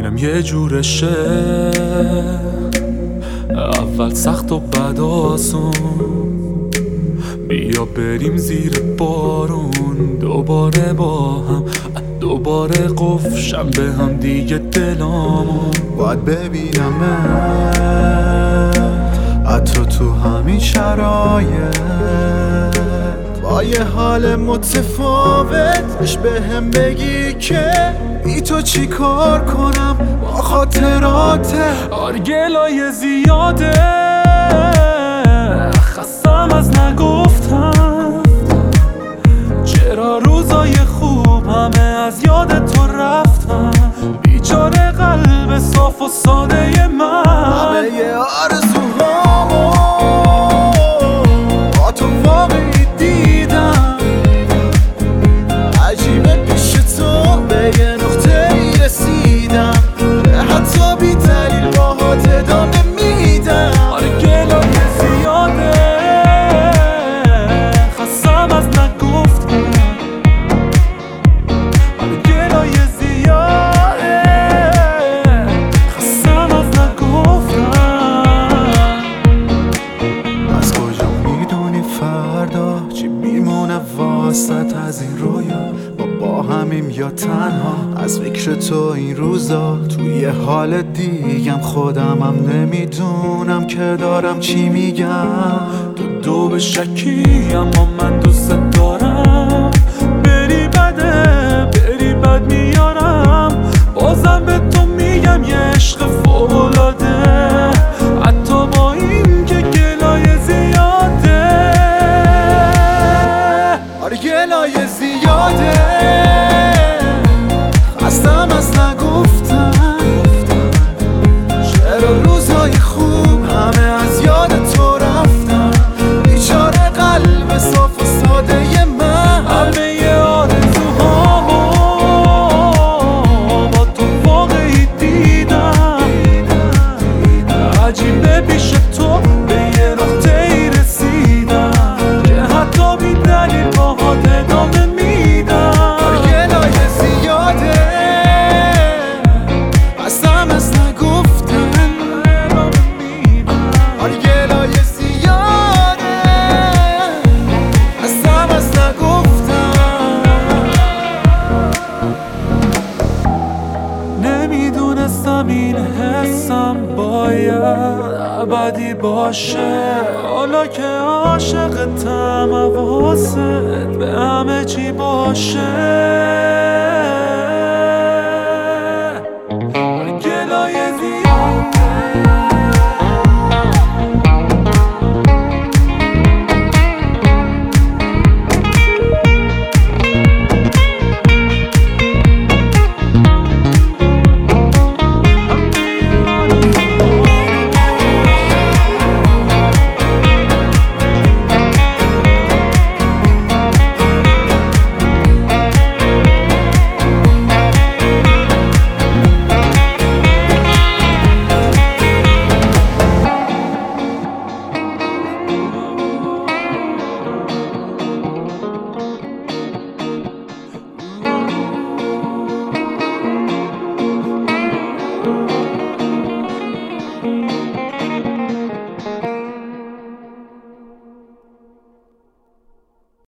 اینم یه جورشه، اول سخت و بعد آسون. بیا بریم زیر بارون دوباره با هم، دوباره قفشم به هم دیگه دلامون. باید ببینم حتی تو همین شرایط، با یه حال متفاوت به هم بگی که بی تو چی کار کنم با خاطرات. آرگلای زیاده، خستم از نگفتم. چرا روزای خوب همه از یاد تو رفتن؟ بیچاره قلب صاف و ساده من، همه یه آرزوهامو با تو واقعی دیدم. عجیبه پیش تو به یه نقطه ای رسیدم که حتی بی دلیل باهات ادامه میدم. آرگلای زیاده، خستم از نگفتم. آرگلای زیاده، خستم از نگفتم. از کجا میدونی فردا چی میمونه واسط از این رویا؟ با همیم یا تنها از فکر تو این روزا؟ توی حال دیگم خودمم نمیدونم که دارم چی میگم. دو به شکی اما من دوست دارم. بری بد میارم، بازم به تو میگم یه عشق فوق‌العاده. حتی با این که گلای زیاده. آره گلای زیاده، خستم از نگفتم. چرا روزای خوب همه از یاد تو رفتن؟ بیچاره قلب صاف و ساده من، همه ی آرزوهامو با تو واقعی دیدم. عجیبه پیش تو به یه نقطه ای رسیدم که حتی بی دلیل باهات ادامه میدم. گلای زیاده، خستم از نگفتن. آره گلای زیاده، خستم از نگفتن. نمیدونستم این حسم باید ابدی باشه. حالا که عاشقتم حواست به همه چی باشه.